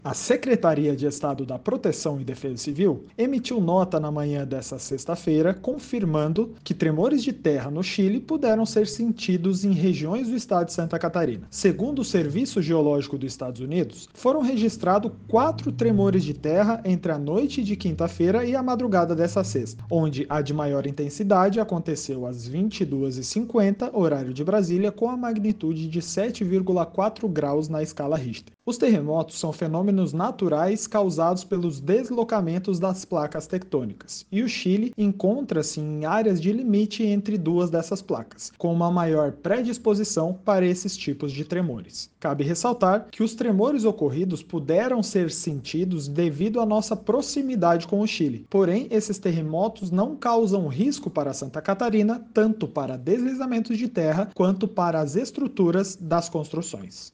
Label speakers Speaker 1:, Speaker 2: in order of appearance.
Speaker 1: A Secretaria de Estado da Proteção e Defesa Civil emitiu nota na manhã desta sexta-feira confirmando que tremores de terra no Chile puderam ser sentidos em regiões do estado de Santa Catarina. Segundo o Serviço Geológico dos Estados Unidos, foram registrados 4 tremores de terra entre a noite de quinta-feira e a madrugada dessa sexta, onde a de maior intensidade aconteceu às 22h50, horário de Brasília, com a magnitude de 7,4 graus na escala Richter. Os terremotos são fenômenos naturais causados pelos deslocamentos das placas tectônicas, e o Chile encontra-se em áreas de limite entre duas dessas placas, com uma maior predisposição para esses tipos de tremores. Cabe ressaltar que os tremores ocorridos puderam ser sentidos devido à nossa proximidade com o Chile, porém esses terremotos não causam risco para Santa Catarina, tanto para deslizamentos de terra quanto para as estruturas das construções.